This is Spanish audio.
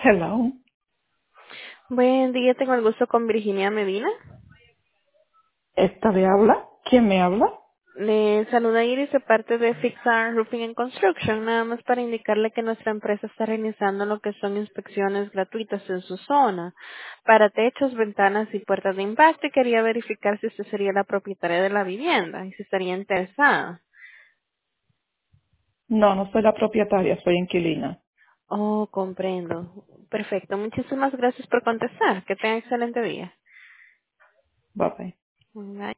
Hello. Buen día, tengo el gusto con Virginia Medina. ¿Esta le habla? ¿Quién me habla? Le saluda Iris de parte de Fixar Roofing and Construction, nada más para indicarle que nuestra empresa está realizando lo que son inspecciones gratuitas en su zona para techos, ventanas y puertas de impacto y quería verificar si usted sería la propietaria de la vivienda y si estaría interesada. No, no soy la propietaria, soy inquilina. Oh, comprendo. Perfecto. Muchísimas gracias por contestar. Que tenga excelente día. Bye bye. Bye.